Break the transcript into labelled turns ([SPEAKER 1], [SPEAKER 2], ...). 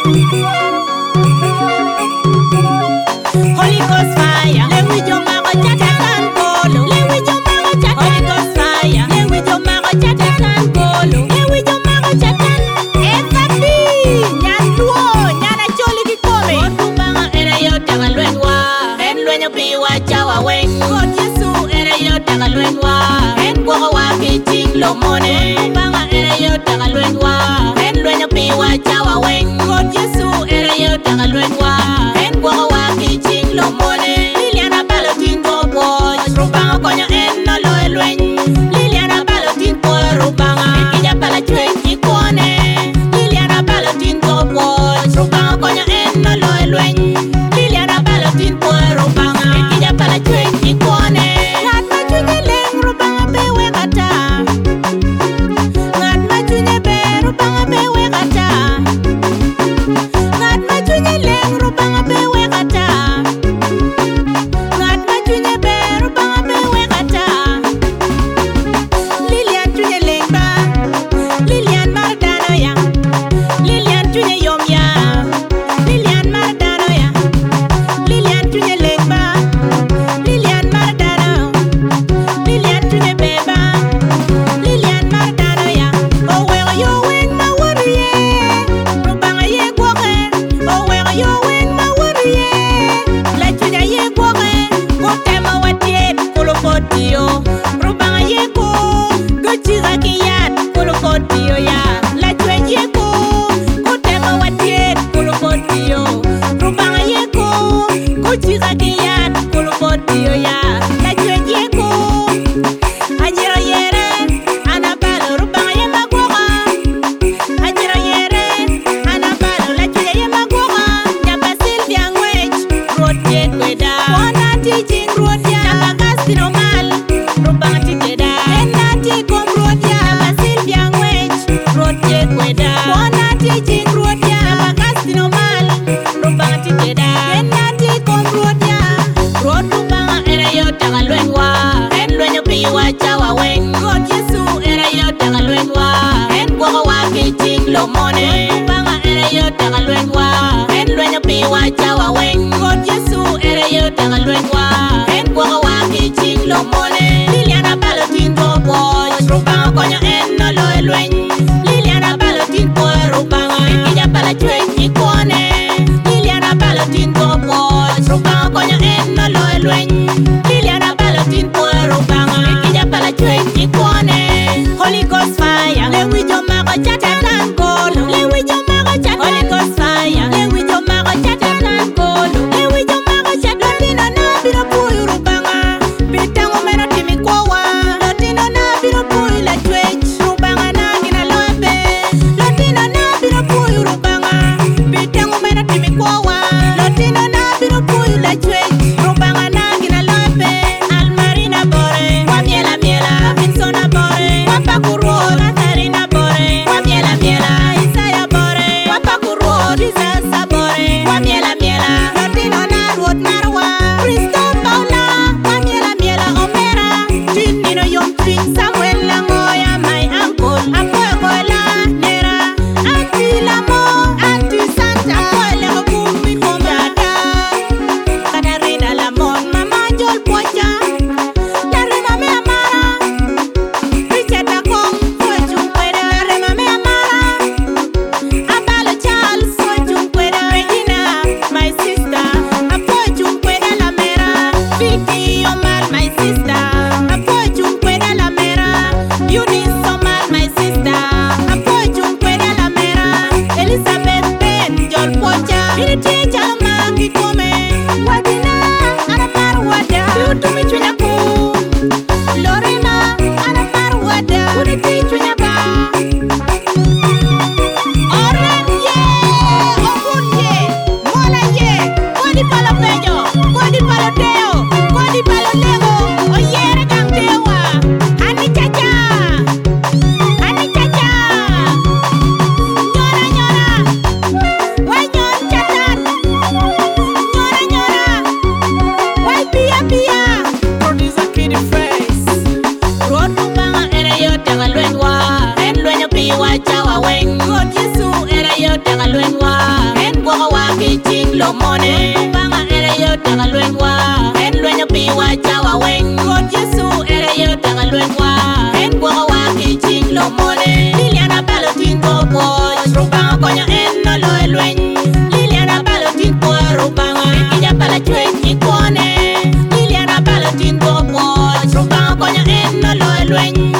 [SPEAKER 1] Holy Ghost fire, let we jump out of chat and polo. Let we jump out of chat. Holy Ghost fire, let we jump out of chat and polo. Let we jump out of chat and papi. Nyanduo, nyana choli di kome. Otubanga era yo taga lwenwa. En lwenyo piwa chawa wen. God Yesu era yo taga lwenwa. En boga wa kiching lo mone. Otubanga era yo taga lwenwa. En lwenyo piwa chawa wen. God Yesu era yo taga lwenwa. En boga wa kiching lo mone. Liliana balotin go boy. Rubanga konyo en no lo elwen. Liliana balotin go rubanga. Kija pala chwen ikone. Liliana balotin go boy. Rubanga konyo en no lo elwen. Liliana balotin go rubanga. Kija pala chwen ikone. Ngat machunye leng rubanga bewe kata. Ngat machunye be rubanga bewe kata. Ngat machunye leng rubanga bewe kata. Ngat machunye be rubanga bewe kata. Lilian chunye leng ba. Lilian mardano ya. Lilian chunye yom ya. Lilian mardano ya. Lilian chunye leng ba. Lilian mardano. Lilian chunye beba. Lilian mardano ya. Owego yo weng ma woriye. Rubanga ye gwoke. Owego yo weng ma woriye. La chunya ye gwoke. Kutema watiet kulukotio. Rubanga ye ko. Guchiga kiyat kulukotio ya. La chunya ye ko. Kutema watiet kulukotio. Rubanga ye ko. Guchiga kiyat kulukotio ya. La chunya ye ko. Anyiro yere. Anabalo rubanga ye magwoka. Anyiro yere. Anabalo la chunya ye magwoka. Nyapa Sylvia ngwech. Ruot ye kweda. Wana teaching ruot ya. Nyapa Castro mal. Rubanga titeda. Ena tikom ruot ya. Nyapa Sylvia ngwech. Ruot ye kweda. Wana teaching ruot ya. Nyapa Castro mal. Rubanga titeda. Ena tikom ruot ya. Ruot rubanga era yo taga lwenwa. En lwenyo piwa chawa wen. God Yesu era yo taga lwenwa. En boga wa kiching lo mone. Rubanga era yo taga lwenwa. En lwenyo piwa chawa wen. God Yesu era yo taga lwenwa. En boga wa kiching lo mone. Liliana balotin go boy. Rubanga konyo en no lo elwen. Liliana balotin go rubanga. Kija pala chwen ikone. Liliana balotin go boy. Rubanga konyo en no lo elwen. Liliana balotin go rubanga. Kija pala chwen ikone. Holy Ghost fire. Le wijo mago chata tangolo. Le wijo mago chata. Holy Ghost fire. Le wijo mago chata tangolo. Le wijo mago chata. Lotino na biro puyu rubanga. Bitango mena timi kwa. Lotino na biro puyu la chwech. Rubanga na gina loepe. Lotino na biro puyu rubanga. Bitango mena timi kwa. Lotino na biro puyu la chwech. Rubanga na gina loepe. Almarina bore. Wa miela miela. Vinsona bore. Wa pakuro. Natarina bore. Wa miela miela. Isaya bore. Wa pakuro. Disaster bore. Wa miela miela. Lotino na ruot narwa. Cristo Paula. Wa miela miela omera. Tinino yom twin Samuel Langoya. My uncle. Apoekola nera. Anti Lamo. Anti Santa. Apoele kumi komada. Katarina Lamon. Mama Jol Pocha. Darima me amara. Richard Akong. Fojungweda. Darima me amara. Abalo Charles. Fojungweda. Regina. My sister. Fojungweda la mera. Vicky Omar. My sister. Fojungweda la mera. Eunice Omar. My sister. Fojungweda la mera. Elizabeth Ben. Jol Pocha. Iriti Jalma Kikome. Wadina. Anamar Wada. Utumi Chunyaku. Lorena. Anamar Wada. Uriti Chunyaba. Oren ye. Okun ye. Mola ye. Kodi palo peño. Kodi palo teo. Kodi palo lego. Oyere kang tewa. Ani chacha. Ani chacha. Nyora nyora. Wenyon chatan. lomone banga ere yo taga lwengwa en lwenyo piwa chawa wen Lord Yesu ere yo taga lwengwa en gwa wa kiching lomone Liliana balotin popo rubanga konya en no lo elwen Liliana balotin po rubanga kija pala chwen ikone Liliana balotin popo rubanga konya en no lo elwen